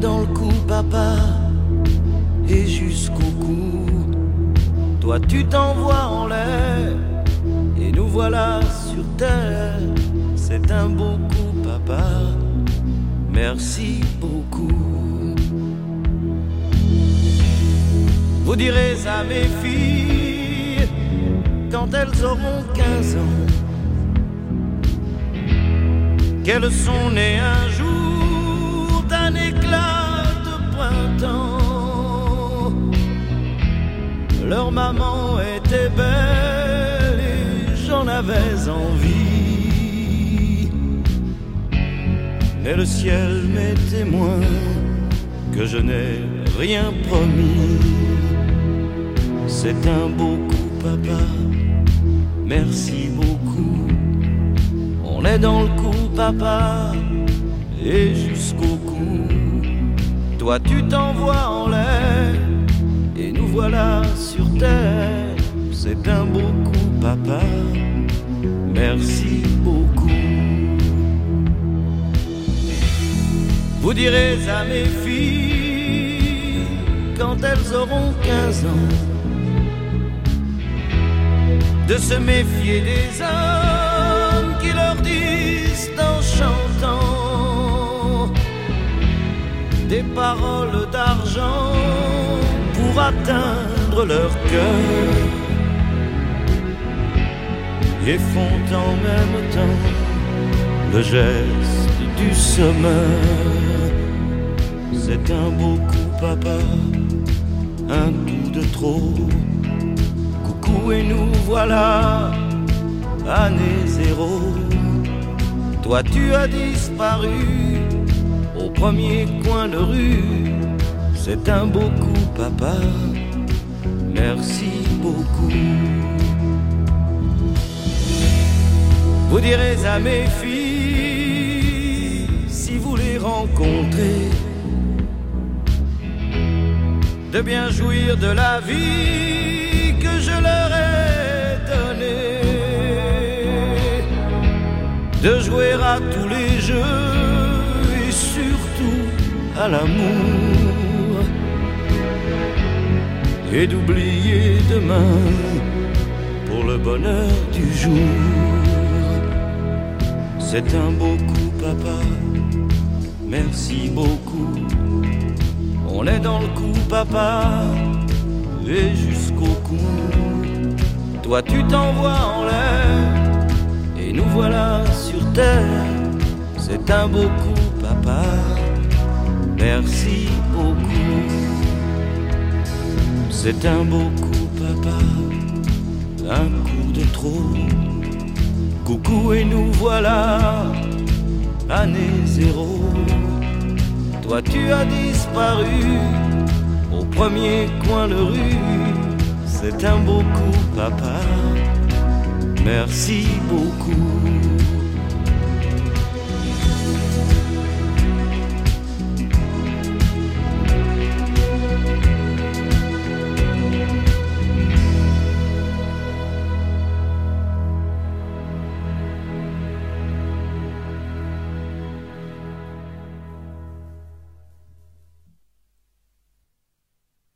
dans le coup, papa, et jusqu'au cou. Toi tu t'envoies en l'air, et nous voilà sur terre. C'est un beau coup, papa, merci beaucoup. Vous direz à mes filles, quand elles auront 15 ans, qu'elles sont nées un jour d'un éclat de printemps. Leur maman était belle et j'en avais envie, mais le ciel m'est témoin que je n'ai rien promis. C'est un beau coup, papa, merci beaucoup. On est dans le coup, papa, et jusqu'au cou. Toi tu t'envoies en l'air, et nous voilà sur terre. C'est un beau coup, papa, merci beaucoup. Vous direz à mes filles, quand elles auront 15 ans, de se méfier des hommes qui leur disent en chantant des paroles d'argent pour atteindre leur cœur, et font en même temps le geste du semeur. C'est un beau coup, papa, un coup de trop. Et nous voilà, année zéro. Toi tu as disparu au premier coin de rue. C'est un beau coup, papa, merci beaucoup. Vous direz à mes filles, si vous les rencontrez, de bien jouir de la vie que je leur ai donnée, de jouer à tous les jeux et surtout à l'amour, et d'oublier demain pour le bonheur du jour. C'est un beau coup, papa, merci beaucoup. On est dans le coup, papa, et jusqu'au cou. Toi tu t'envoies en l'air, et nous voilà sur terre. C'est un beau coup, papa, merci beaucoup. C'est un beau coup, papa, un coup de trop. Coucou et nous voilà, année zéro. Toi tu as disparu au premier coin de rue. C'est un beau coup, papa, merci beaucoup.